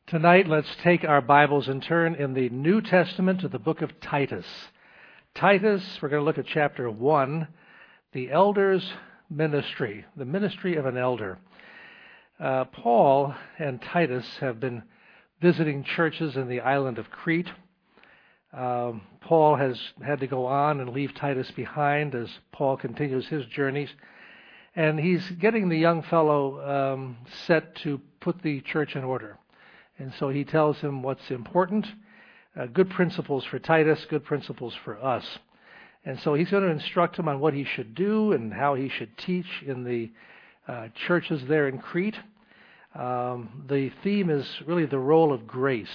Tonight, let's take our Bibles and turn in the New Testament to the book of Titus. Titus, we're going to look at chapter 1, the elder's ministry, the ministry of an elder. Paul and Titus have been visiting churches in the island of Crete. Paul has had to go on and leave Titus behind as Paul continues his journeys. And he's getting the young fellow set to put the church in order. And so he tells him what's important, good principles for Titus, good principles for us. And so he's going to instruct him on what he should do and how he should teach in the churches there in Crete. The theme is really the role of grace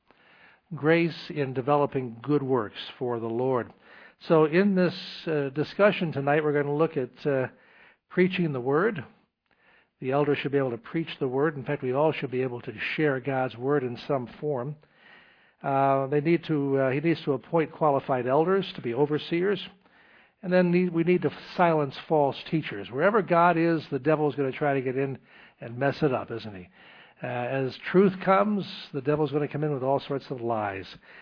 in developing good works for the Lord. So in this discussion tonight, we're going to look at preaching the Word. The elder should be able to preach the Word. In fact, we all should be able to share God's Word in some form. He needs to appoint qualified elders to be overseers. And then we need to silence false teachers. Wherever God is, the devil is going to try to get in and mess it up, isn't he? As truth comes, the devil is going to come in with all sorts of lies.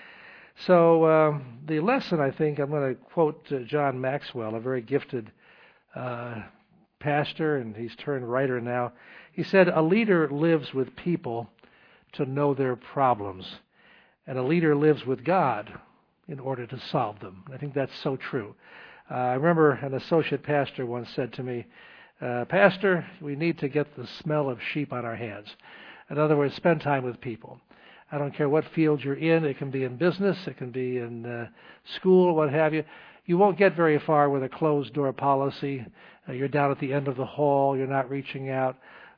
So the lesson, I think, I'm going to quote John Maxwell, a very gifted pastor, and he's turned writer now. He said, "A leader lives with people to know their problems, and a leader lives with God in order to solve them." I think that's so true. I remember an associate pastor once said to me, "Pastor, we need to get the smell of sheep on our hands." In other words, spend time with people. I don't care what field you're in. It can be in business, it can be in school, what have you. You won't get very far with a closed-door policy. You're down at the end of the hall. You're not reaching out.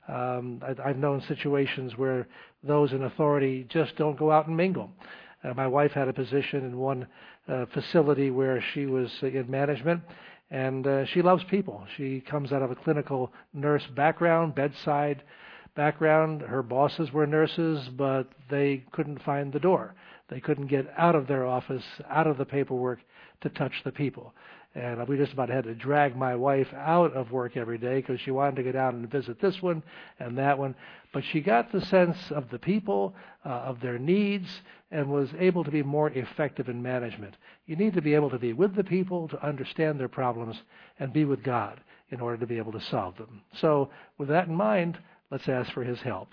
I've known situations where those in authority just don't go out and mingle. My wife had a position in one facility where she was in management, and she loves people. She comes out of a clinical nurse background, bedside background. Her bosses were nurses, but they couldn't find the door. They couldn't get out of their office, out of the paperwork, to touch the people. And we just about had to drag my wife out of work every day because she wanted to get out and visit this one and that one. But she got the sense of the people, of their needs, and was able to be more effective in management. You need to be able to be with the people to understand their problems and be with God in order to be able to solve them. So with that in mind, let's ask for His help.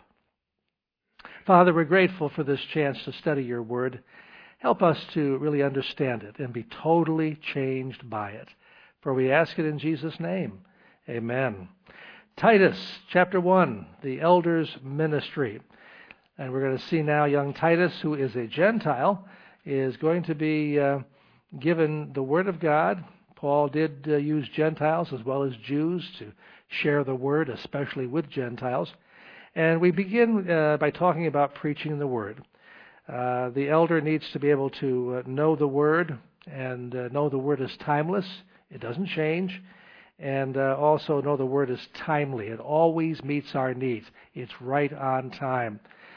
Father, we're grateful for this chance to study your Word. Help us to really understand it and be totally changed by it. For we ask it in Jesus' name. Amen. Titus, chapter 1, the elder's ministry. And we're going to see now young Titus, who is a Gentile, is going to be given the Word of God. Paul did use Gentiles as well as Jews to share the Word, especially with Gentiles. And we begin by talking about preaching the Word. The elder needs to be able to know the Word and know the Word is timeless. It doesn't change. And also know the Word is timely. It always meets our needs. It's right on time.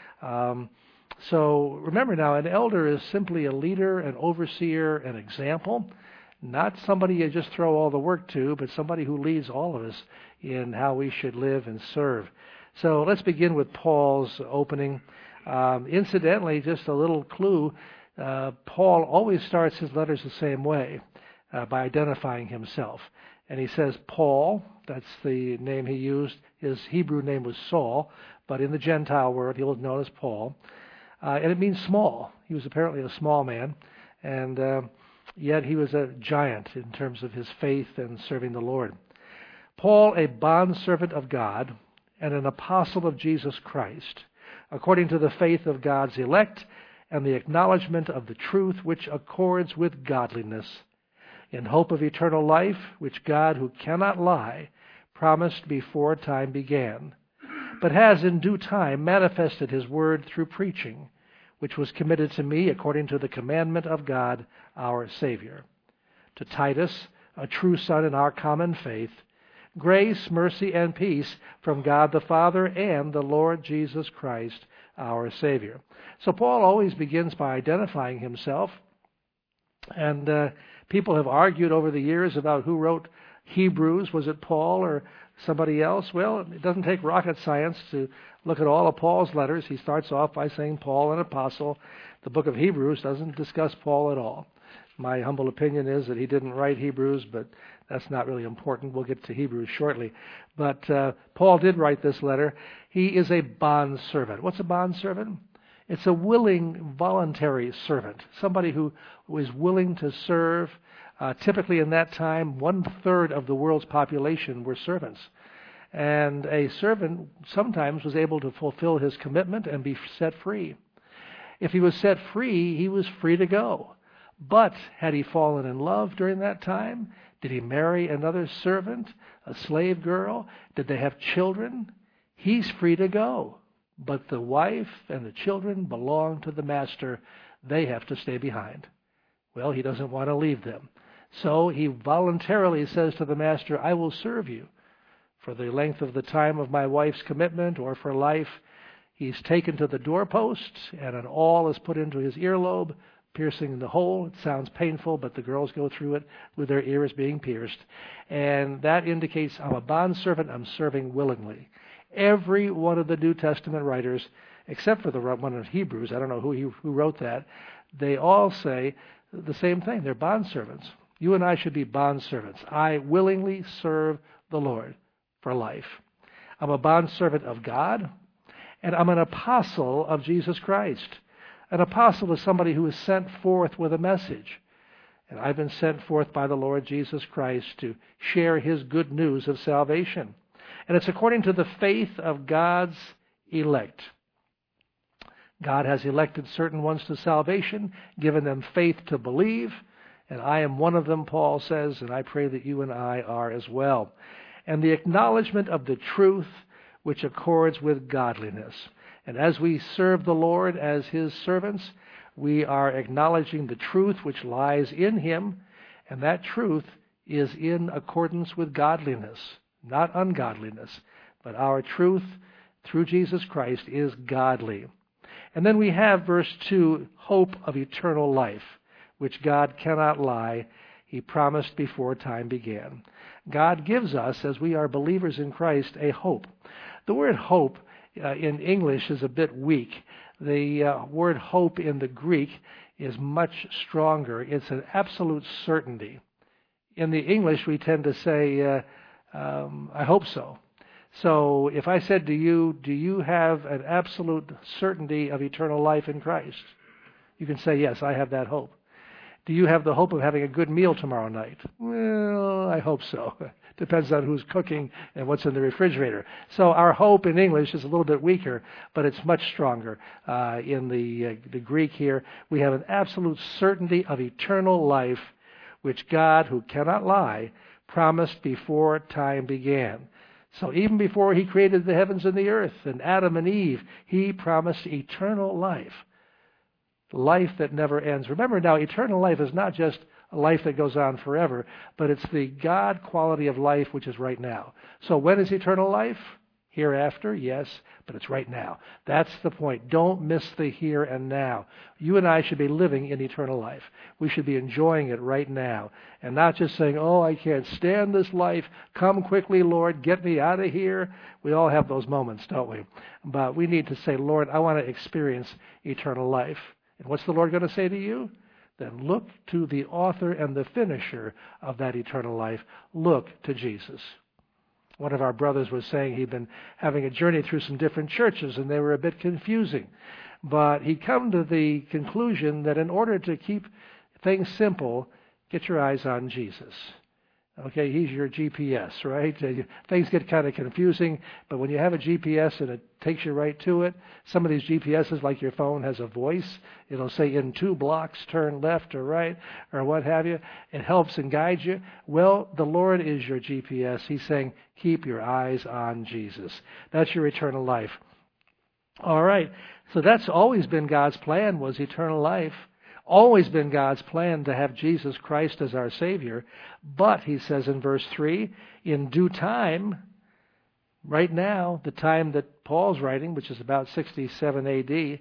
So remember now, an elder is simply a leader, an overseer, an example. Not somebody you just throw all the work to, but somebody who leads all of us in how we should live and serve. So let's begin with Paul's opening. Incidentally, just a little clue, Paul always starts his letters the same way, by identifying himself. And he says Paul, that's the name he used. His Hebrew name was Saul, but in the Gentile world he was known as Paul. And it means small. He was apparently a small man, and yet he was a giant in terms of his faith and serving the Lord. Paul, a bondservant of God and an apostle of Jesus Christ, according to the faith of God's elect and the acknowledgement of the truth which accords with godliness, in hope of eternal life, which God, who cannot lie, promised before time began, but has in due time manifested His word through preaching, which was committed to me according to the commandment of God our Savior. To Titus, a true son in our common faith, grace, mercy, and peace from God the Father and the Lord Jesus Christ, our Savior. So Paul always begins by identifying himself, and people have argued over the years about who wrote Hebrews. Was it Paul or somebody else? Well, it doesn't take rocket science to look at all of Paul's letters. He starts off by saying Paul, an apostle. The book of Hebrews doesn't discuss Paul at all. My humble opinion is that he didn't write Hebrews, but that's not really important. We'll get to Hebrews shortly. But Paul did write this letter. He is a bondservant. What's a bondservant? It's a willing, voluntary servant, somebody who is willing to serve. Typically in that time, 1/3 of the world's population were servants. And a servant sometimes was able to fulfill his commitment and be set free. If he was set free, he was free to go. But had he fallen in love during that time? Did he marry another servant, a slave girl? Did they have children? He's free to go. But the wife and the children belong to the master. They have to stay behind. Well, he doesn't want to leave them. So he voluntarily says to the master, I will serve you for the length of the time of my wife's commitment or for life. He's taken to the doorpost, and an awl is put into his earlobe, piercing the hole. It sounds painful, but the girls go through it with their ears being pierced. And that indicates I'm a bondservant, I'm serving willingly. Every one of the New Testament writers, except for the one of Hebrews, I don't know who wrote that, they all say the same thing. They're bondservants. You and I should be bondservants. I willingly serve the Lord for life. I'm a bondservant of God, and I'm an apostle of Jesus Christ. An apostle is somebody who is sent forth with a message. And I've been sent forth by the Lord Jesus Christ to share his good news of salvation. And it's according to the faith of God's elect. God has elected certain ones to salvation, given them faith to believe, and I am one of them, Paul says, and I pray that you and I are as well. And the acknowledgement of the truth which accords with godliness. And as we serve the Lord as his servants, we are acknowledging the truth which lies in him, and that truth is in accordance with godliness, not ungodliness. But our truth through Jesus Christ is godly. And then we have verse 2, hope of eternal life, which God cannot lie. He promised before time began. God gives us, as we are believers in Christ, a hope. The word hope in English is a bit weak. The word hope in the Greek is much stronger. It's an absolute certainty. In the English, we tend to say, I hope so. So if I said to you, do you have an absolute certainty of eternal life in Christ? You can say, yes, I have that hope. Do you have the hope of having a good meal tomorrow night? Well, I hope so. Depends on who's cooking and what's in the refrigerator. So our hope in English is a little bit weaker, but it's much stronger. In the Greek here, we have an absolute certainty of eternal life, which God, who cannot lie, promised before time began. So even before he created the heavens and the earth and Adam and Eve, he promised eternal life. Life that never ends. Remember now, eternal life is not just a life that goes on forever, but it's the God quality of life which is right now. So when is eternal life? Hereafter, yes, but it's right now. That's the point. Don't miss the here and now. You and I should be living in eternal life. We should be enjoying it right now and not just saying, oh, I can't stand this life. Come quickly, Lord. Get me out of here. We all have those moments, don't we? But we need to say, Lord, I want to experience eternal life. And what's the Lord going to say to you? Then look to the author and the finisher of that eternal life. Look to Jesus. One of our brothers was saying he'd been having a journey through some different churches, and they were a bit confusing. But he'd come to the conclusion that in order to keep things simple, get your eyes on Jesus. Okay, he's your GPS, right? Things get kind of confusing, but when you have a GPS and it takes you right to it, some of these GPSs, like your phone, has a voice. It'll say in 2 blocks, turn left or right, or what have you. It helps and guides you. Well, the Lord is your GPS. He's saying, keep your eyes on Jesus. That's your eternal life. All right, so that's always been God's plan, was eternal life. Always been God's plan to have Jesus Christ as our Savior. But, he says in verse 3, in due time, right now, the time that Paul's writing, which is about 67 A.D.,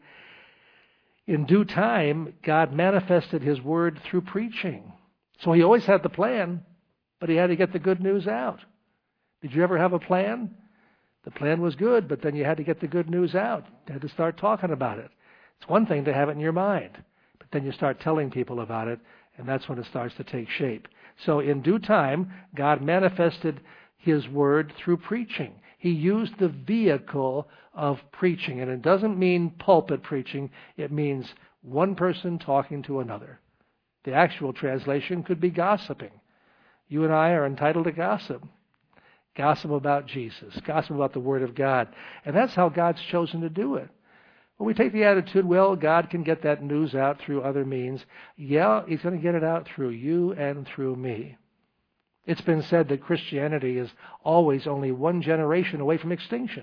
in due time, God manifested his word through preaching. So he always had the plan, but he had to get the good news out. Did you ever have a plan? The plan was good, but then you had to get the good news out. You had to start talking about it. It's one thing to have it in your mind, but then you start telling people about it, and that's when it starts to take shape. So in due time, God manifested His Word through preaching. He used the vehicle of preaching, and it doesn't mean pulpit preaching. It means one person talking to another. The actual translation could be gossiping. You and I are entitled to gossip. Gossip about Jesus. Gossip about the Word of God. And that's how God's chosen to do it. When we take the attitude, well, God can get that news out through other means. Yeah, He's going to get it out through you and through me. It's been said that Christianity is always only one generation away from extinction.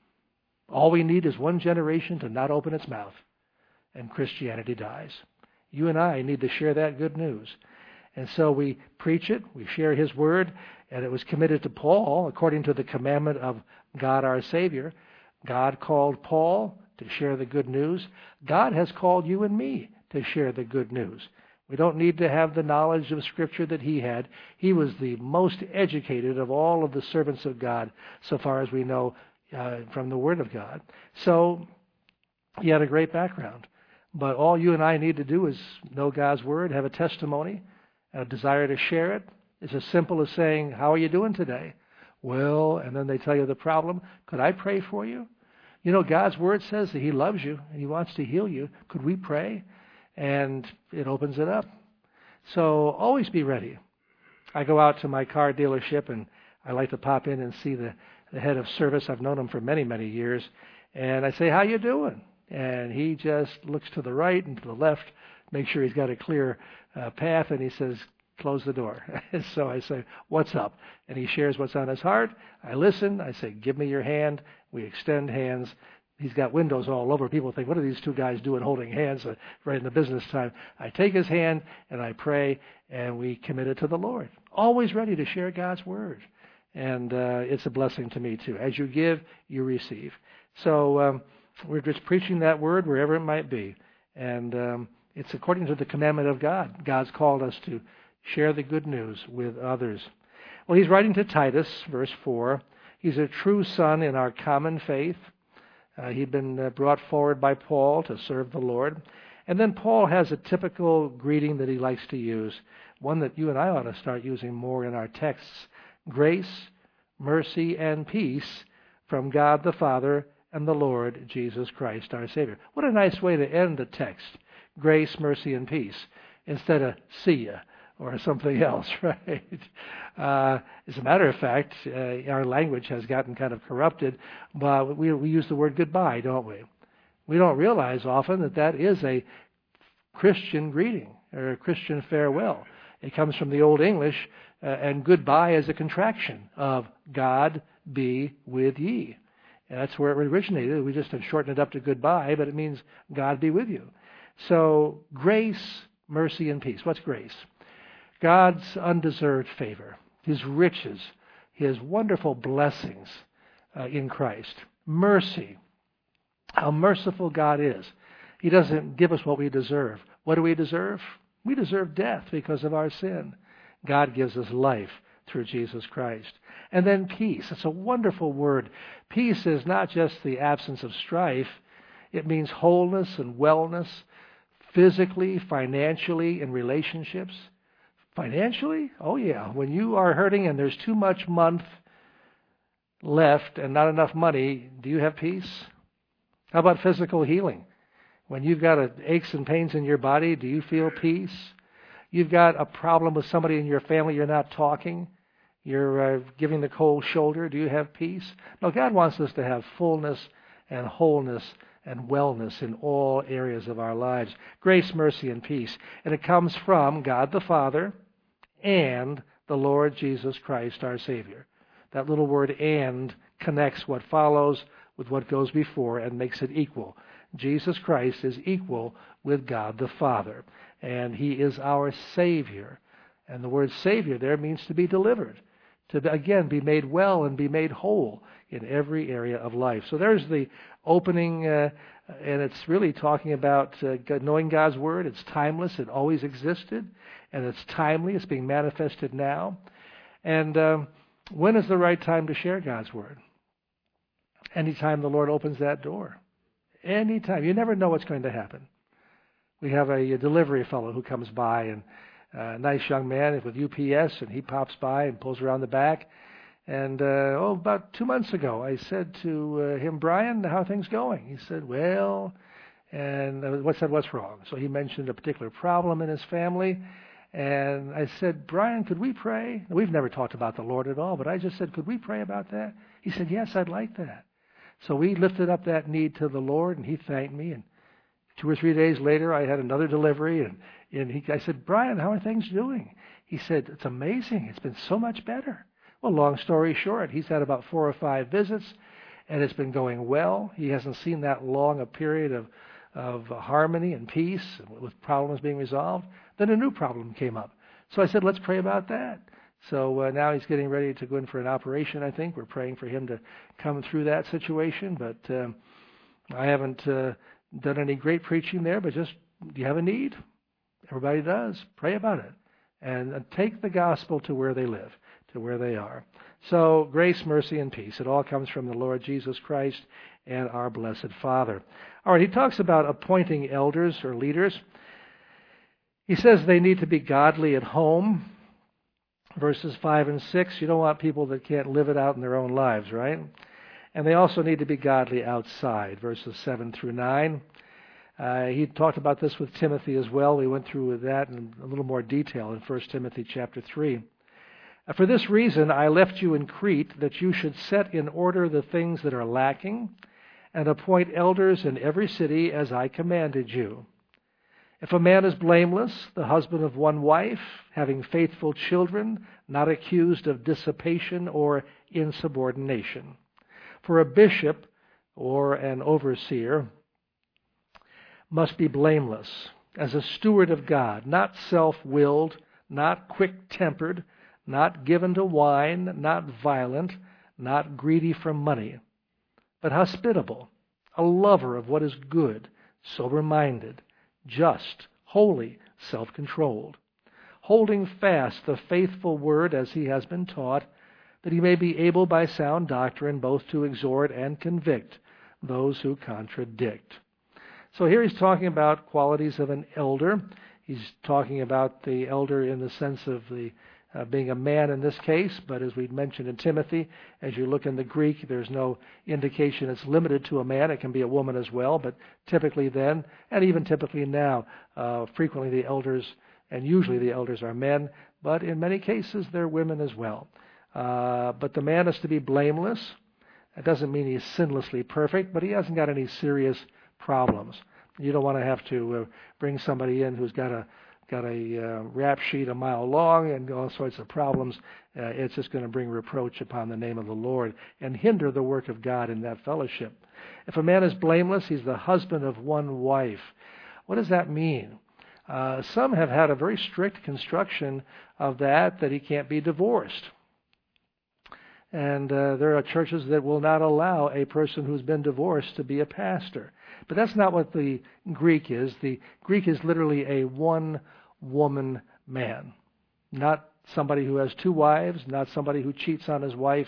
All we need is one generation to not open its mouth, and Christianity dies. You and I need to share that good news. And so we preach it, we share His Word, and it was committed to Paul according to the commandment of God our Savior. God called Paul to share the good news. God has called you and me to share the good news. We don't need to have the knowledge of Scripture that he had. He was the most educated of all of the servants of God, so far as we know from the Word of God. So he had a great background. But all you and I need to do is know God's Word, have a testimony, a desire to share it. It's as simple as saying, how are you doing today? Well, and then they tell you the problem. Could I pray for you? You know, God's Word says that He loves you and He wants to heal you. Could we pray? And it opens it up. So always be ready. I go out to my car dealership and I like to pop in and see the head of service. I've known him for many, many years. And I say, how you doing? And he just looks to the right and to the left, make sure he's got a clear path, and he says, close the door. So I say, what's up? And he shares what's on his heart. I listen. I say, give me your hand. We extend hands. He's got windows all over. People think, what are these two guys doing holding hands right in the business time? I take his hand and I pray, and we commit it to the Lord. Always ready to share God's Word. And it's a blessing to me, too. As you give, you receive. So we're just preaching that Word wherever it might be. And it's according to the commandment of God. God's called us to share the good news with others. Well, he's writing to Titus, verse 4. He's a true son in our common faith. He'd been brought forward by Paul to serve the Lord. And then Paul has a typical greeting that he likes to use, one that you and I ought to start using more in our texts. Grace, mercy, and peace from God the Father and the Lord Jesus Christ, our Savior. What a nice way to end the text. Grace, mercy, and peace, instead of see ya or something else, right? As a matter of fact, our language has gotten kind of corrupted, but we use the word goodbye, don't we? We don't realize often that that is a Christian greeting or a Christian farewell. It comes from the Old English, and goodbye is a contraction of God be with ye. And that's where it originated. We just have shortened it up to goodbye, but it means God be with you. So grace, mercy, and peace. What's grace? God's undeserved favor, His riches, His wonderful blessings in Christ. Mercy, how merciful God is. He doesn't give us what we deserve. What do we deserve? We deserve death because of our sin. God gives us life through Jesus Christ. And then peace. It's a wonderful word. Peace is not just the absence of strife. It means wholeness and wellness, physically, financially, in relationships. Financially? Oh yeah. When you are hurting and there's too much month left and not enough money, do you have peace? How about physical healing? When you've got aches and pains in your body, do you feel peace? You've got a problem with somebody in your family, you're not talking, you're giving the cold shoulder, do you have peace? No, God wants us to have fullness and wholeness and wellness in all areas of our lives. Grace, mercy, and peace. And it comes from God the Father and the Lord Jesus Christ, our Savior. That little word "and" connects what follows with what goes before and makes it equal. Jesus Christ is equal with God the Father, and He is our Savior. And the word Savior there means to be delivered, to, again, be made well and be made whole in every area of life. So there's the opening, and it's really talking about knowing God's Word. It's timeless. It always existed, and it's timely. It's being manifested now. And When is the right time to share God's Word? Anytime the Lord opens that door. Anytime. You never know what's going to happen. We have a delivery fellow who comes by, and a nice young man with UPS, and he pops by and pulls around the back. And, about 2 months ago, I said to him, Brian, how are things going? He said, well, and I said, what's wrong? So he mentioned a particular problem in his family. And I said, Brian, could we pray? We've never talked about the Lord at all, but I just said, could we pray about that? He said, yes, I'd like that. So we lifted up that need to the Lord, and he thanked me. And 2 or 3 days later, I had another delivery, and I said, Brian, how are things doing? He said, it's amazing. It's been so much better. Well, long story short, he's had about 4 or 5 visits, and it's been going well. He hasn't seen that long a period of harmony and peace with problems being resolved. Then a new problem came up. So I said, let's pray about that. So now he's getting ready to go in for an operation, I think. We're praying for him to come through that situation. But I haven't done any great preaching there, but just, do you have a need? Everybody does. Pray about it. And take the gospel to where they live, to where they are. So grace, mercy, and peace. It all comes from the Lord Jesus Christ and our blessed Father. All right, he talks about appointing elders or leaders. He says they need to be godly at home. Verses 5 and 6, you don't want people that can't live it out in their own lives, right? And they also need to be godly outside, verses 7 through 9. He talked about this with Timothy as well. We went through that in a little more detail in 1 Timothy chapter 3. For this reason I left you in Crete, that you should set in order the things that are lacking, and appoint elders in every city as I commanded you. If a man is blameless, the husband of one wife, having faithful children, not accused of dissipation or insubordination. For a bishop or an overseer must be blameless, as a steward of God, not self-willed, not quick-tempered, not given to wine, not violent, not greedy for money, but hospitable, a lover of what is good, sober-minded, just, holy, self-controlled, holding fast the faithful word as he has been taught, that he may be able by sound doctrine both to exhort and convict those who contradict. So here he's talking about qualities of an elder. He's talking about the elder in the sense of the being a man in this case, but as we mentioned in Timothy, as you look in the Greek, there's no indication it's limited to a man. It can be a woman as well, but typically then, and even typically now, frequently the elders, and usually the elders are men, but in many cases they're women as well. But the man is to be blameless. That doesn't mean he's sinlessly perfect, but he hasn't got any serious problems. You don't want to have to bring somebody in who's got a rap sheet a mile long and all sorts of problems. It's just going to bring reproach upon the name of the Lord and hinder the work of God in that fellowship. If a man is blameless, he's the husband of one wife. What does that mean? Some have had a very strict construction of that he can't be divorced. And there are churches that will not allow a person who's been divorced to be a pastor. But that's not what the Greek is. The Greek is literally a one-woman man, not somebody who has 2 wives, not somebody who cheats on his wife.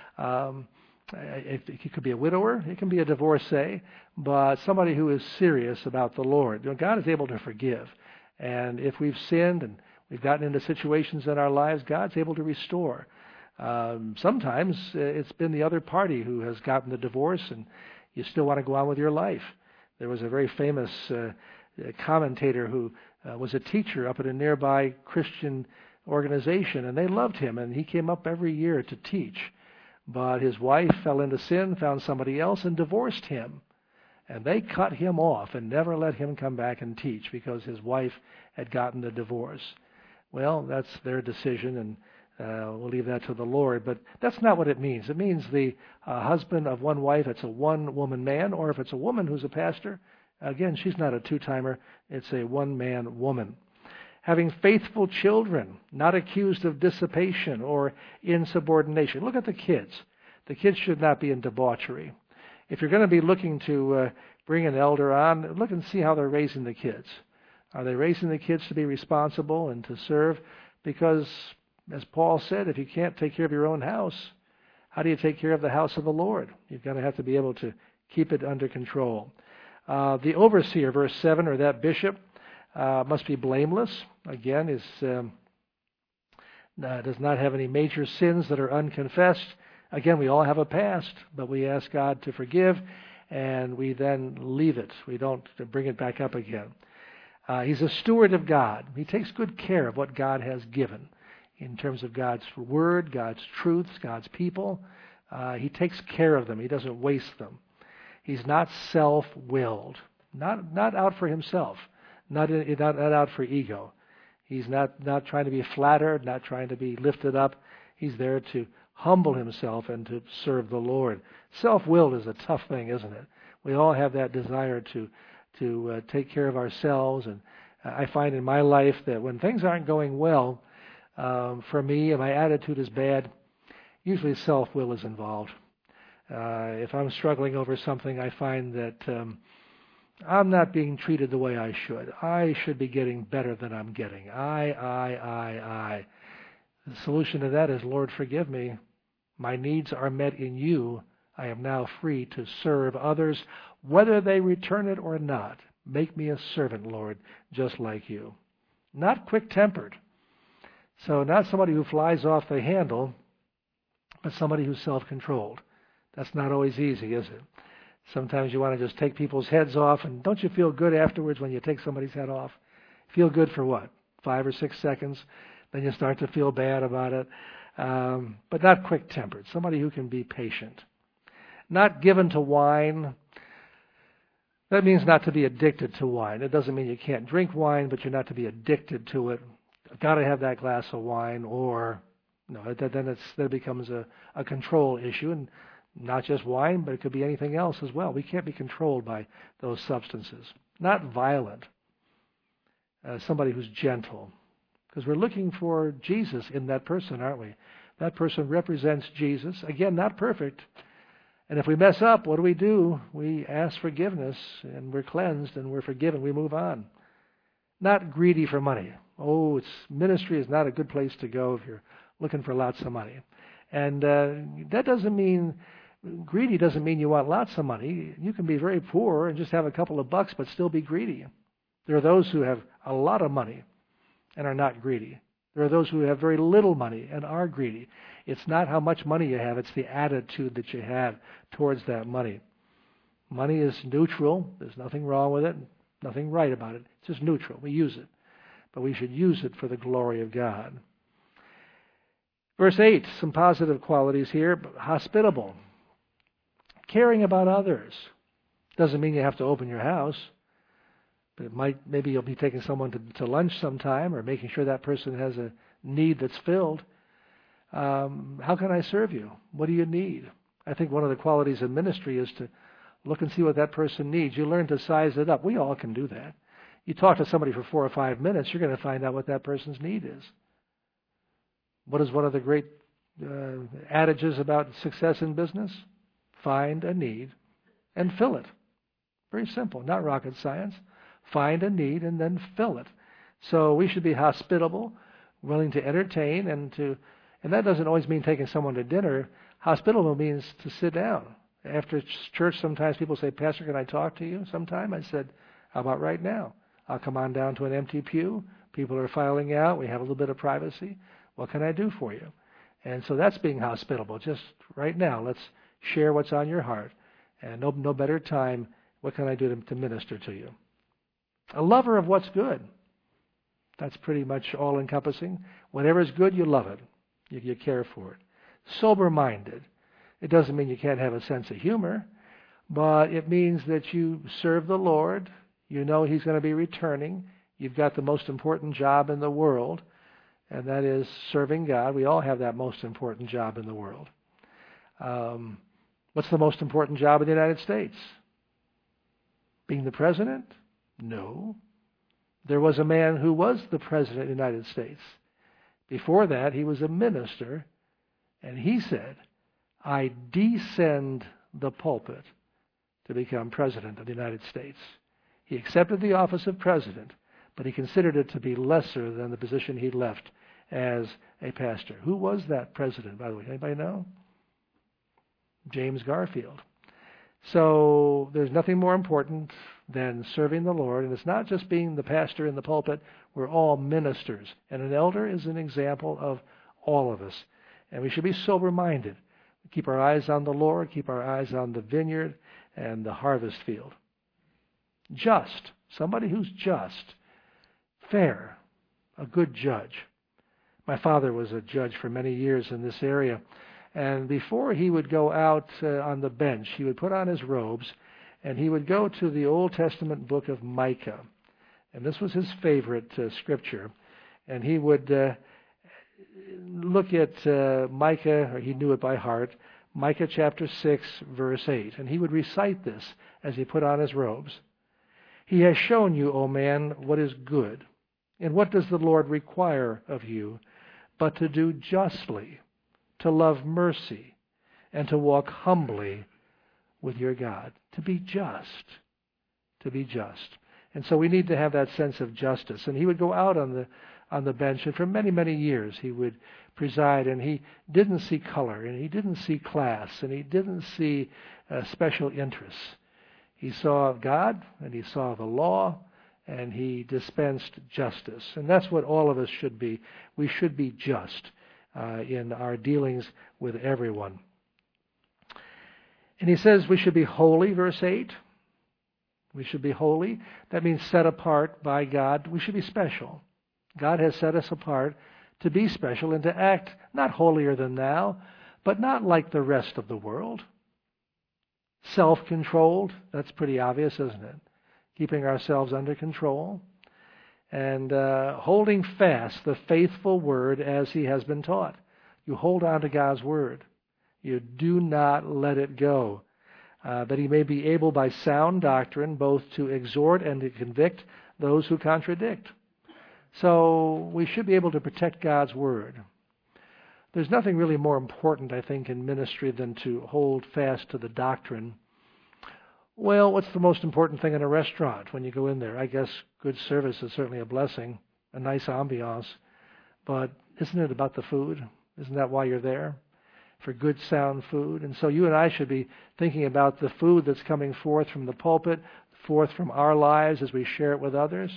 It could be a widower, it can be a divorcee, but somebody who is serious about the Lord. You know, God is able to forgive. And if we've sinned and we've gotten into situations in our lives, God's able to restore. Sometimes it's been the other party who has gotten the divorce and you still want to go on with your life. There was a very famous commentator who was a teacher up at a nearby Christian organization, and they loved him, and he came up every year to teach. But his wife fell into sin, found somebody else, and divorced him. And they cut him off and never let him come back and teach because his wife had gotten the divorce. Well, that's their decision, and we'll leave that to the Lord. But that's not what it means. It means the husband of one wife, it's a one-woman man, or if it's a woman who's a pastor, again, she's not a two-timer. It's a one-man woman. Having faithful children, not accused of dissipation or insubordination. Look at the kids. The kids should not be in debauchery. If you're going to be looking to bring an elder on, look and see how they're raising the kids. Are they raising the kids to be responsible and to serve? Because As Paul said, if you can't take care of your own house, how do you take care of the house of the Lord? You're going to have to be able to keep it under control. The overseer, verse 7, or that bishop, must be blameless. Again, does not have any major sins that are unconfessed. Again, we all have a past, but we ask God to forgive, and we then leave it. We don't bring it back up again. He's a steward of God. He takes good care of what God has given in terms of God's word, God's truths, God's people. He takes care of them. He doesn't waste them. He's not self-willed, not out for himself, not out for ego. He's not trying to be flattered, not trying to be lifted up. He's there to humble himself and to serve the Lord. Self-willed is a tough thing, isn't it? We all have that desire to take care of ourselves. And I find in my life that when things aren't going well for me and my attitude is bad, usually self-will is involved. If I'm struggling over something, I find that I'm not being treated the way I should. I should be getting better than I'm getting. I. The solution to that is, Lord, forgive me. My needs are met in you. I am now free to serve others, whether they return it or not. Make me a servant, Lord, just like you. Not quick-tempered. So not somebody who flies off the handle, but somebody who's self-controlled. That's not always easy, is it? Sometimes you want to just take people's heads off, and don't you feel good afterwards when you take somebody's head off? Feel good for what? 5 or 6 seconds? Then you start to feel bad about it. But not quick-tempered. Somebody who can be patient. Not given to wine. That means not to be addicted to wine. It doesn't mean you can't drink wine, but you're not to be addicted to it. I've got to have that glass of wine, or no, then it becomes a control issue, and not just wine, but it could be anything else as well. We can't be controlled by those substances. Not violent. Somebody who's gentle, because we're looking for Jesus in that person, aren't we? That person represents Jesus. Again, not perfect. And if we mess up, what do? We ask forgiveness, and we're cleansed, and we're forgiven. We move on. Not greedy for money. Ministry is not a good place to go if you're looking for lots of money. And that doesn't mean, greedy doesn't mean you want lots of money. You can be very poor and just have a couple of bucks, but still be greedy. There are those who have a lot of money and are not greedy. There are those who have very little money and are greedy. It's not how much money you have, it's the attitude that you have towards that money. Money is neutral. There's nothing wrong with it, nothing right about it. It's just neutral. We use it. But we should use it for the glory of God. Verse 8, some positive qualities here. Hospitable. Caring about others. Doesn't mean you have to open your house. But maybe you'll be taking someone to lunch sometime, or making sure that person has a need that's filled. How can I serve you? What do you need? I think one of the qualities of ministry is to look and see what that person needs. You learn to size it up. We all can do that. You talk to somebody for 4 or 5 minutes, you're going to find out what that person's need is. What is one of the great adages about success in business? Find a need and fill it. Very simple, not rocket science. Find a need and then fill it. So we should be hospitable, willing to entertain, and that doesn't always mean taking someone to dinner. Hospitable means to sit down. After church, sometimes people say, Pastor, can I talk to you sometime? I said, how about right now? I'll come on down to an empty pew. People are filing out. We have a little bit of privacy. What can I do for you? And so that's being hospitable. Just right now, let's share what's on your heart. And no better time, what can I do to minister to you? A lover of what's good. That's pretty much all-encompassing. Whatever is good, you love it. You care for it. Sober-minded. It doesn't mean you can't have a sense of humor, but it means that you serve the Lord. You know He's going to be returning. You've got the most important job in the world, and that is serving God. We all have that most important job in the world. What's the most important job in the United States? Being the president? No. There was a man who was the president of the United States. Before that, he was a minister, and he said, I descend the pulpit to become president of the United States. He accepted the office of president, but he considered it to be lesser than the position he left as a pastor. Who was that president, by the way? Anybody know? James Garfield. So there's nothing more important than serving the Lord. And it's not just being the pastor in the pulpit. We're all ministers. And an elder is an example of all of us. And we should be sober-minded. Keep our eyes on the Lord. Keep our eyes on the vineyard and the harvest field. Just. Somebody who's just. Fair. A good judge. My father was a judge for many years in this area. And before he would go out on the bench, he would put on his robes and he would go to the Old Testament book of Micah. And this was his favorite scripture. And he would look at Micah, or he knew it by heart, Micah chapter 6, verse 8. And he would recite this as he put on his robes. He has shown you, O man, what is good. And what does the Lord require of you but to do justly, to love mercy, and to walk humbly with your God? To be just. To be just. And so we need to have that sense of justice. And he would go out on the bench, and for many, many years he would preside, and he didn't see color, and he didn't see class, and he didn't see special interests. He saw God, and he saw the law, and he dispensed justice. And that's what all of us should be. We should be just in our dealings with everyone. And he says we should be holy, verse 8. We should be holy. That means set apart by God. We should be special. God has set us apart to be special and to act not holier than thou, but not like the rest of the world. Self-controlled, that's pretty obvious, isn't it? Keeping ourselves under control. And holding fast the faithful word as he has been taught. You hold on to God's word. You do not let it go. That he may be able by sound doctrine both to exhort and to convict those who contradict. So we should be able to protect God's word. There's nothing really more important, I think, in ministry than to hold fast to the doctrine. Well, what's the most important thing in a restaurant when you go in there? I guess good service is certainly a blessing, a nice ambiance. But isn't it about the food? Isn't that why you're there? For good, sound food. And so you and I should be thinking about the food that's coming forth from the pulpit, forth from our lives as we share it with others.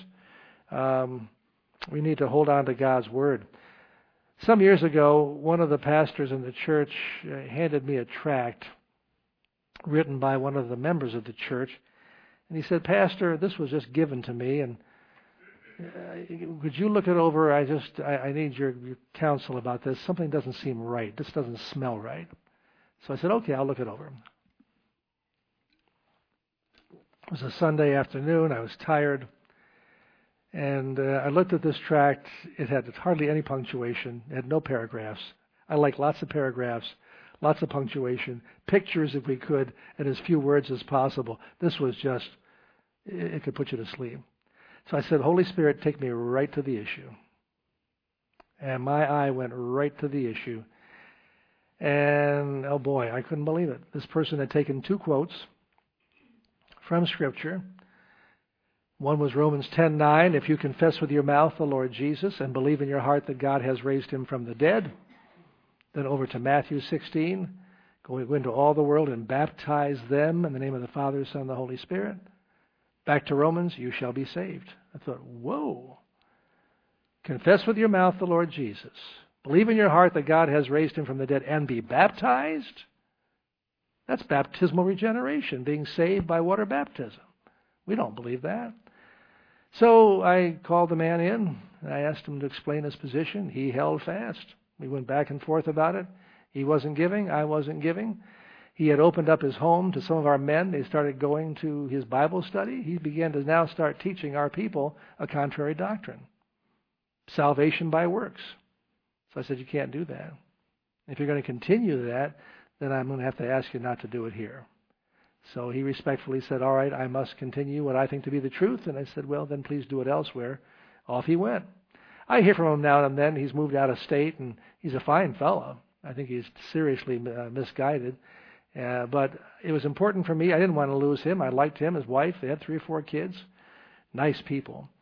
We need to hold on to God's word. Some years ago, one of the pastors in the church handed me a tract written by one of the members of the church. And he said, Pastor, this was just given to me, and could you look it over? I need your counsel about this. Something doesn't seem right. This doesn't smell right. So I said, okay, I'll look it over. It was a Sunday afternoon. I was tired. And I looked at this tract. It had hardly any punctuation. It had no paragraphs. I like lots of paragraphs, lots of punctuation, pictures if we could, and as few words as possible. This was just, it could put you to sleep. So I said, Holy Spirit, take me right to the issue. And my eye went right to the issue. And, oh boy, I couldn't believe it. This person had taken two quotes from Scripture. One was Romans 10:9, if you confess with your mouth the Lord Jesus and believe in your heart that God has raised him from the dead. Then over to Matthew 16, go into all the world and baptize them in the name of the Father, Son, and the Holy Spirit. Back to Romans, you shall be saved. I thought, whoa. Confess with your mouth the Lord Jesus. Believe in your heart that God has raised him from the dead and be baptized. That's baptismal regeneration, being saved by water baptism. We don't believe that. So I called the man in, and I asked him to explain his position. He held fast. We went back and forth about it. He wasn't giving. I wasn't giving. He had opened up his home to some of our men. They started going to his Bible study. He began to now start teaching our people a contrary doctrine. Salvation by works. So I said, you can't do that. If you're going to continue that, then I'm going to have to ask you not to do it here. So he respectfully said, all right, I must continue what I think to be the truth. And I said, well, then please do it elsewhere. Off he went. I hear from him now and then. He's moved out of state, and he's a fine fellow. I think he's seriously misguided. But it was important for me. I didn't want to lose him. I liked him, his wife. They had 3 or 4 kids. Nice people.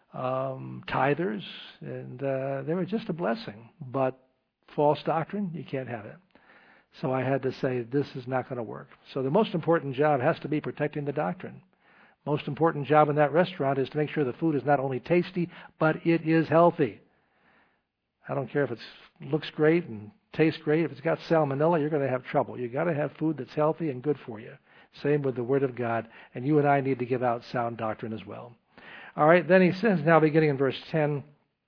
tithers, and they were just a blessing. But false doctrine, you can't have it. So I had to say, this is not going to work. So the most important job has to be protecting the doctrine. Most important job in that restaurant is to make sure the food is not only tasty, but it is healthy. I don't care if it looks great and tastes great. If it's got salmonella, you're going to have trouble. You've got to have food that's healthy and good for you. Same with the Word of God. And you and I need to give out sound doctrine as well. All right, then he says, now beginning in verse 10,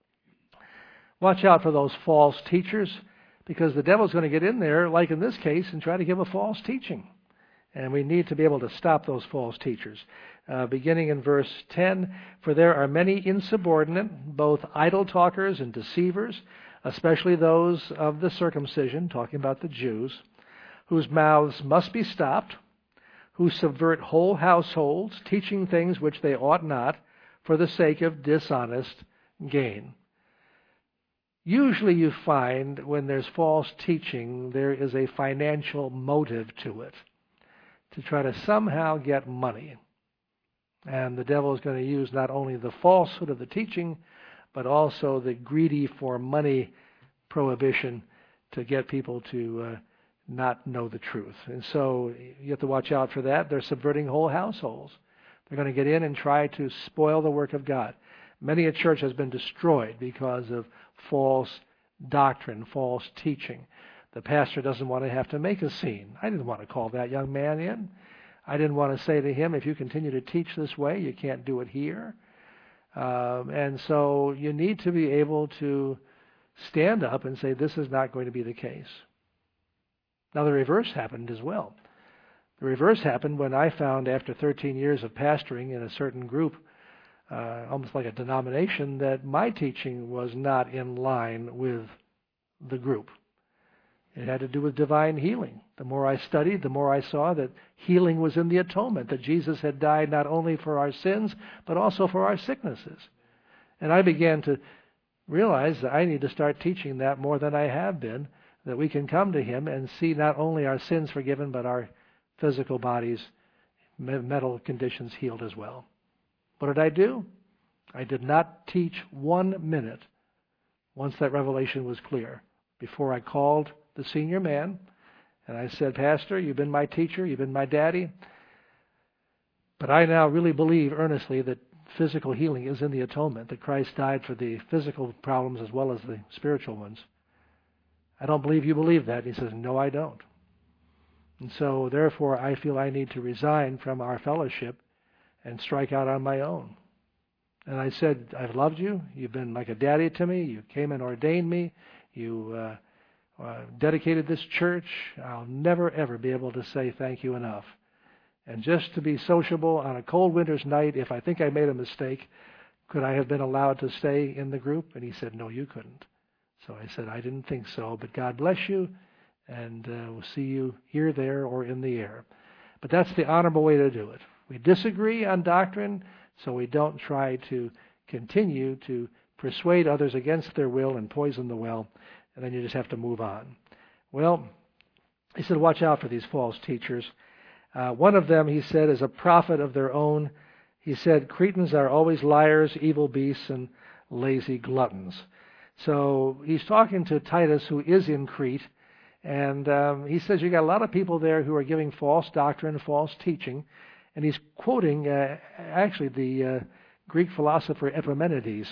watch out for those false teachers, because the devil's going to get in there, like in this case, and try to give a false teaching. And we need to be able to stop those false teachers. Beginning in verse 10, for there are many insubordinate, both idle talkers and deceivers, especially those of the circumcision, talking about the Jews, whose mouths must be stopped, who subvert whole households, teaching things which they ought not, for the sake of dishonest gain. Usually you find when there's false teaching, there is a financial motive to it, to try to somehow get money. And the devil is going to use not only the falsehood of the teaching, but also the greedy for money prohibition to get people to not know the truth. And so you have to watch out for that. They're subverting whole households. They're going to get in and try to spoil the work of God. Many a church has been destroyed because of false doctrine, false teaching. The pastor doesn't want to have to make a scene. I didn't want to call that young man in. I didn't want to say to him, if you continue to teach this way, you can't do it here. And so you need to be able to stand up and say, this is not going to be the case. Now the reverse happened as well. The reverse happened when I found, after 13 years of pastoring in a certain group, almost like a denomination, that my teaching was not in line with the group. It had to do with divine healing. The more I studied, the more I saw that healing was in the atonement, that Jesus had died not only for our sins, but also for our sicknesses. And I began to realize that I need to start teaching that more than I have been, that we can come to Him and see not only our sins forgiven, but our physical bodies, mental conditions healed as well. What did I do? I did not teach 1 minute once that revelation was clear. Before I called the senior man, and I said, Pastor, you've been my teacher, you've been my daddy, but I now really believe earnestly that physical healing is in the atonement, that Christ died for the physical problems as well as the spiritual ones. I don't believe you believe that. He says, no, I don't. And so, therefore, I feel I need to resign from our fellowship and strike out on my own. And I said, I've loved you. You've been like a daddy to me. You came and ordained me. You dedicated this church. I'll never, ever be able to say thank you enough. And just to be sociable on a cold winter's night, if I think I made a mistake, could I have been allowed to stay in the group? And he said, no, you couldn't. So I said, I didn't think so, but God bless you, and we'll see you here, there, or in the air. But that's the honorable way to do it. We disagree on doctrine, so we don't try to continue to persuade others against their will and poison the well, and then you just have to move on. Well, he said, watch out for these false teachers. One of them, he said, is a prophet of their own. He said, Cretans are always liars, evil beasts, and lazy gluttons. So he's talking to Titus, who is in Crete, and he says you got a lot of people there who are giving false doctrine, false teaching, and he's quoting actually the Greek philosopher Epimenides.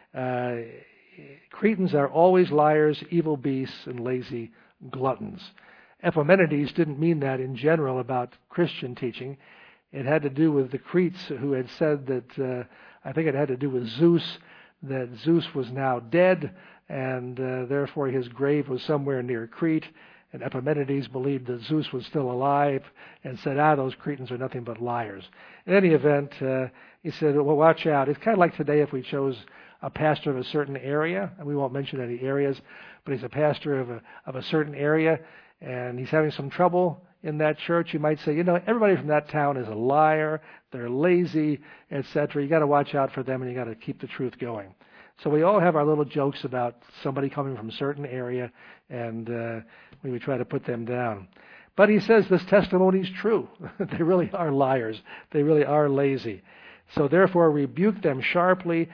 Cretans are always liars, evil beasts, and lazy gluttons. Epimenides didn't mean that in general about Christian teaching. It had to do with the Cretes who had said that, I think it had to do with Zeus, that Zeus was now dead, and therefore his grave was somewhere near Crete. And Epimenides believed that Zeus was still alive and said, those Cretans are nothing but liars. In any event, he said, well, watch out. It's kind of like today if we chose a pastor of a certain area, and we won't mention any areas, but he's a pastor of a certain area, and he's having some trouble in that church. You might say, everybody from that town is a liar, they're lazy, etc. You got to watch out for them, and you got to keep the truth going. So we all have our little jokes about somebody coming from a certain area, and we try to put them down. But he says this testimony is true. They really are liars. They really are lazy. So therefore rebuke them sharply.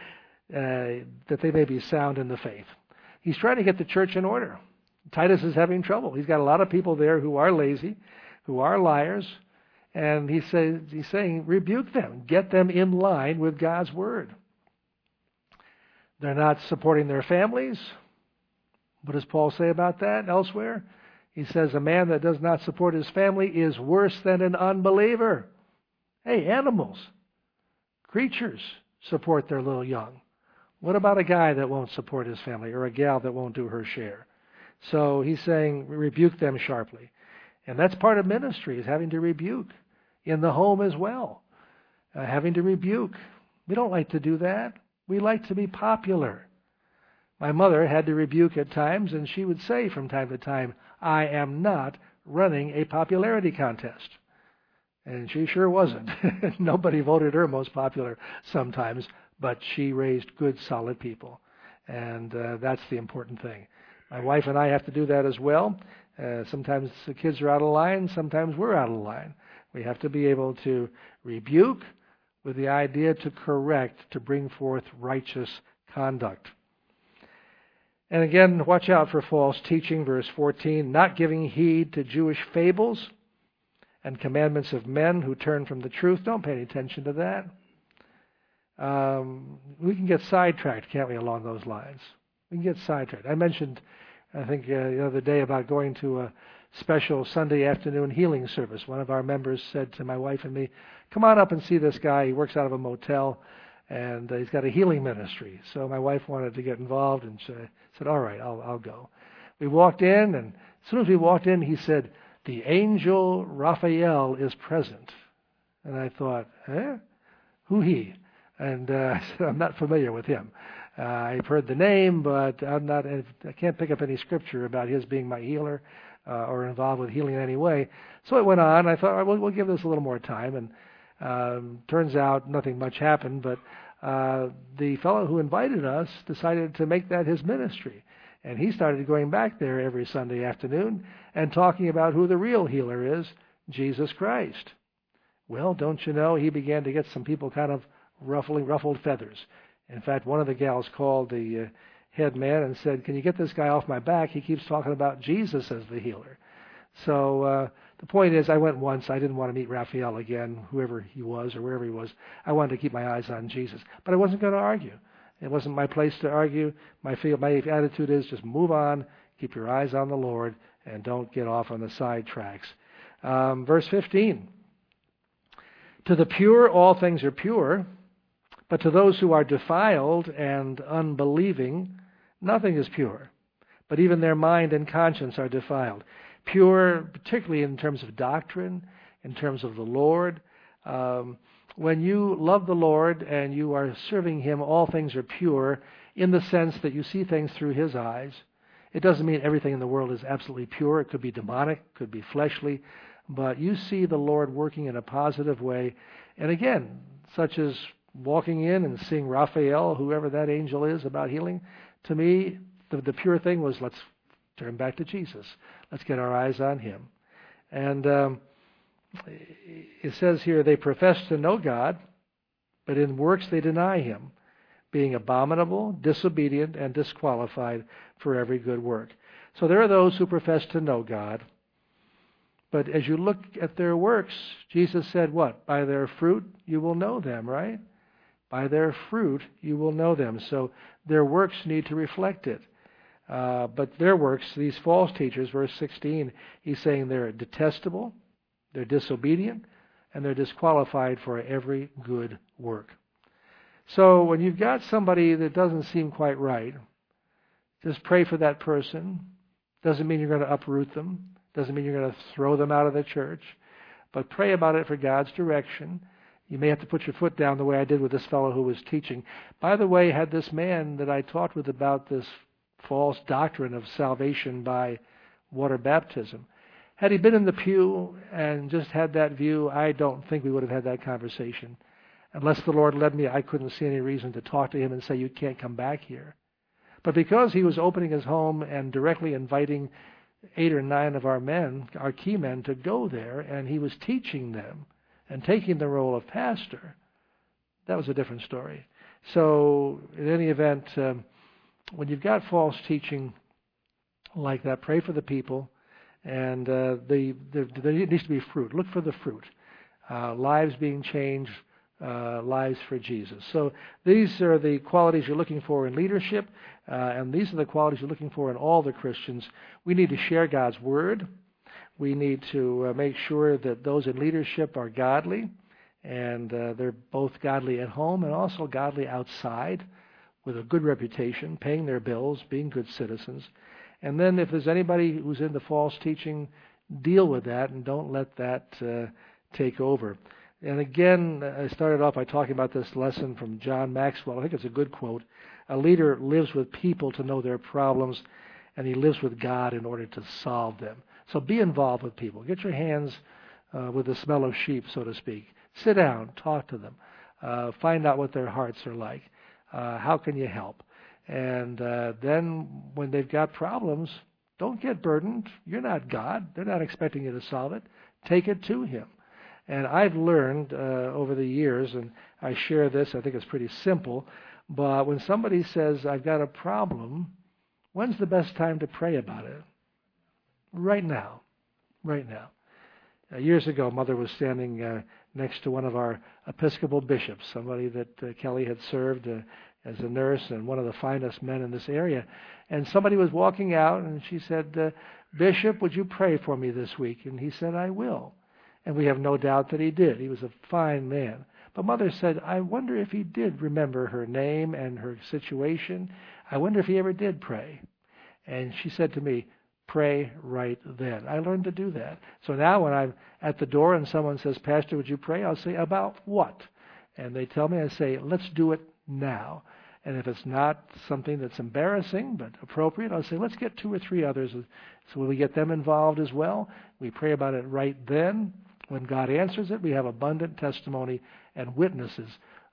that they may be sound in the faith. He's trying to get the church in order. Titus is having trouble. He's got a lot of people there who are lazy, who are liars, and he's saying, rebuke them. Get them in line with God's Word. They're not supporting their families. What does Paul say about that elsewhere? He says, a man that does not support his family is worse than an unbeliever. Hey, animals, creatures support their little young. What about a guy that won't support his family or a gal that won't do her share? So he's saying, rebuke them sharply. And that's part of ministry, is having to rebuke. In the home as well, having to rebuke. We don't like to do that. We like to be popular. My mother had to rebuke at times, and she would say from time to time, I am not running a popularity contest. And she sure wasn't. Nobody voted her most popular sometimes, but she raised good, solid people. And that's the important thing. My wife and I have to do that as well. Sometimes the kids are out of line. Sometimes we're out of line. We have to be able to rebuke with the idea to correct, to bring forth righteous conduct. And again, watch out for false teaching, verse 14, not giving heed to Jewish fables and commandments of men who turn from the truth. Don't pay any attention to that. We can get sidetracked, can't we, along those lines? We can get sidetracked. I mentioned, I think, the other day about going to a special Sunday afternoon healing service. One of our members said to my wife and me, come on up and see this guy. He works out of a motel, and he's got a healing ministry. So my wife wanted to get involved, and she said, all right, I'll go. We walked in, and as soon as we walked in, he said, the angel Raphael is present. And I thought, who he? And I said, I'm not familiar with him. I've heard the name, but I can't pick up any scripture about his being my healer or involved with healing in any way. So it went on. I thought, we'll give this a little more time. And turns out nothing much happened, but the fellow who invited us decided to make that his ministry. And he started going back there every Sunday afternoon and talking about who the real healer is, Jesus Christ. Well, don't you know, he began to get some people kind of ruffled feathers. In fact, one of the gals called the head man and said, can you get this guy off my back? He keeps talking about Jesus as the healer. So the point is, I went once. I didn't want to meet Raphael again, whoever he was or wherever he was. I wanted to keep my eyes on Jesus. But I wasn't going to argue. It wasn't my place to argue. My attitude is just move on, keep your eyes on the Lord, and don't get off on the side tracks. Verse 15. To the pure, all things are pure, but to those who are defiled and unbelieving, nothing is pure. But even their mind and conscience are defiled. Pure, particularly in terms of doctrine, in terms of the Lord. When you love the Lord and you are serving Him, all things are pure in the sense that you see things through His eyes. It doesn't mean everything in the world is absolutely pure. It could be demonic, could be fleshly. But you see the Lord working in a positive way. And again, such as walking in and seeing Raphael, whoever that angel is, about healing, to me, the pure thing was, let's turn back to Jesus. Let's get our eyes on Him. And it says here, they profess to know God, but in works they deny Him, being abominable, disobedient, and disqualified for every good work. So there are those who profess to know God, but as you look at their works, Jesus said what? By their fruit you will know them, right? By their fruit you will know them. So their works need to reflect it. But their works, these false teachers, verse 16, he's saying they're detestable, they're disobedient, and they're disqualified for every good work. So when you've got somebody that doesn't seem quite right, just pray for that person. Doesn't mean you're going to uproot them. Doesn't mean you're going to throw them out of the church. But pray about it for God's direction. You may have to put your foot down the way I did with this fellow who was teaching. By the way, had this man that I talked with about this false doctrine of salvation by water baptism, had he been in the pew and just had that view, I don't think we would have had that conversation. Unless the Lord led me, I couldn't see any reason to talk to him and say, you can't come back here. But because he was opening his home and directly inviting 8 or 9 of our men, our key men, to go there, and he was teaching them and taking the role of pastor, that was a different story. So in any event, when you've got false teaching like that, pray for the people, and there needs to be fruit. Look for the fruit. Lives being changed, lives for Jesus. So these are the qualities you're looking for in leadership, and these are the qualities you're looking for in all the Christians. We need to share God's Word. We need to make sure that those in leadership are godly, and they're both godly at home and also godly outside with a good reputation, paying their bills, being good citizens. And then if there's anybody who's into false teaching, deal with that and don't let that take over. And again, I started off by talking about this lesson from John Maxwell. I think it's a good quote. A leader lives with people to know their problems, and he lives with God in order to solve them. So be involved with people. Get your hands with the smell of sheep, so to speak. Sit down, talk to them. Find out what their hearts are like. How can you help? And then when they've got problems, don't get burdened. You're not God. They're not expecting you to solve it. Take it to Him. And I've learned over the years, and I share this, I think it's pretty simple, but when somebody says, I've got a problem, when's the best time to pray about it? Right now. Right now. Years ago, Mother was standing next to one of our Episcopal bishops, somebody that Kelly had served as a nurse and one of the finest men in this area. And somebody was walking out, and she said, Bishop, would you pray for me this week? And he said, I will. And we have no doubt that he did. He was a fine man. But Mother said, I wonder if he did remember her name and her situation. I wonder if he ever did pray. And she said to me, pray right then. I learned to do that. So now when I'm at the door and someone says, Pastor, would you pray? I'll say, about what? And they tell me, I say, let's do it now. And if it's not something that's embarrassing but appropriate, I'll say, let's get 2 or 3 others. So when we get them involved as well, we pray about it right then. When God answers it, we have abundant testimony and witnesses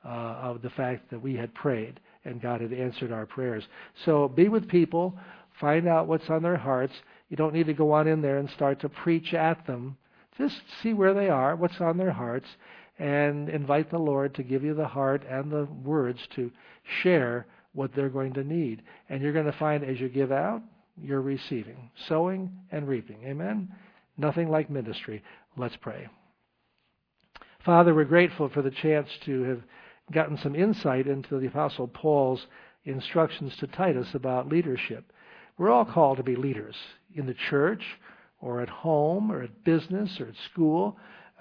of the fact that we had prayed and God had answered our prayers. So be with people. Find out what's on their hearts. You don't need to go on in there and start to preach at them. Just see where they are, what's on their hearts, and invite the Lord to give you the heart and the words to share what they're going to need. And you're going to find as you give out, you're receiving, sowing and reaping. Amen? Nothing like ministry. Let's pray. Father, we're grateful for the chance to have gotten some insight into the Apostle Paul's instructions to Titus about leadership. We're all called to be leaders in the church or at home or at business or at school.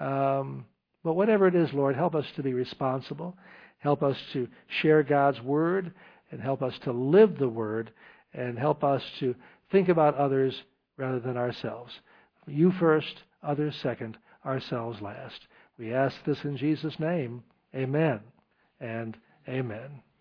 But whatever it is, Lord, help us to be responsible. Help us to share God's Word and help us to live the Word and help us to think about others rather than ourselves. You first, others second, ourselves last. We ask this in Jesus' name. Amen and amen.